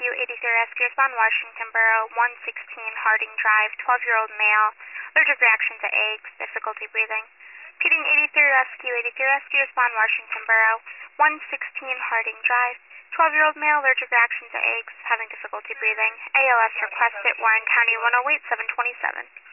Rescue 83 Rescue Respond Washington Borough 116 Harding Drive, 12-year-old male, allergic reaction to eggs, difficulty breathing. Repeating 83 Rescue Respond Washington Borough 116 Harding Drive, 12-year-old male, allergic reaction to eggs, having difficulty breathing. ALS requested, Warren County 108 727.